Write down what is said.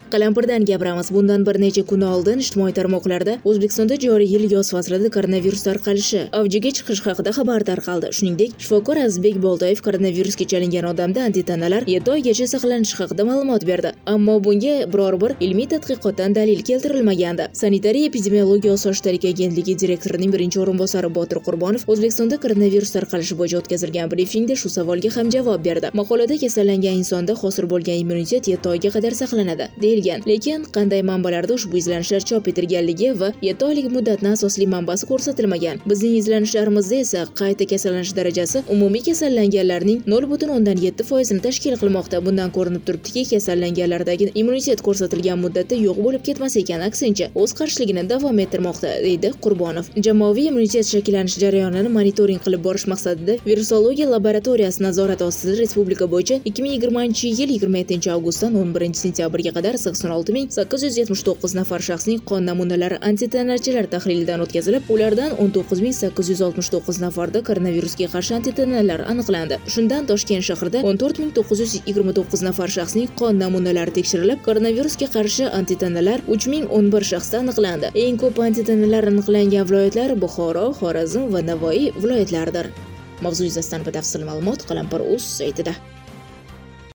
Qalampirdan gapiramiz. Bundan bir necha kun oldin ijtimoiy tarmoqlarda O'zbekistonda joriy yil yoz faslida koronavirus tarqalishi avjiga chiqish haqida xabar tarqaldi. Shuningdek, shifokor Azizbek Boltoyev koronavirusga chalingan odamda antitanalar 7 oygacha saqlanishi haqida ma'lumot berdi. Ammo bunga biror bir ilmiy tadqiqotdan dalil keltirilmagandi. Sanitariya epidemiologiya osoyishtalik agentligi direktorining birinchi o'rinbosari Botir Qurbonov O'zbekistonda koronavirus tarqalishi bo'yicha o'tkazilgan brifingda shu savolga ham javob berdi. Maqolada kasallangan insonda hosil bo'lgan immunitet 7 oyga qadar saqlanadi. Lekin qanday manbalarda ushbu izlanishlar chop etilganligi va 7 oylik muddatni asosli manbasi ko'rsatilmagan. Bizning izlanishlarimizda esa qayta kasallanish darajasi umumiy kasallanganlarning 0,7% ni tashkil qilmoqda. Bundan ko'rinib turibdiki, kasallanganlardagi immunitet ko'rsatilgan muddatda yo'q bo'lib ketmas ekan, aksincha o'z qarshiligini davom ettirmoqda, deydi Qurbonov. Jamoaviy immunitet shakllanish jarayonini monitoring qilib borish maqsadida Virusologiya laboratoriyasi nazorati ostida respublika bo'yicha 2020-yil 27-avgustdan 11-sentyabrga qadar 86,879 nafar shaxsning qon namunalari antitanachilar tahlilidan o'tkazilib, ulardan 19,869 nafarda koronavirusga qarshi antitanalar aniqlandi. Shundan Toshkent shahrida 14,929 nafar shaxsning qon namunalari tekshirilib, koronavirusga qarshi antitanalar 3011 shaxsda aniqlandi. Eng ko'p antitanalar aniqlangan viloyatlar Buxoro, Xorazm va Navoiy viloyatlaridir. Mavzu yuzasidan batafsil ma'lumot Qalampir.uz saytida.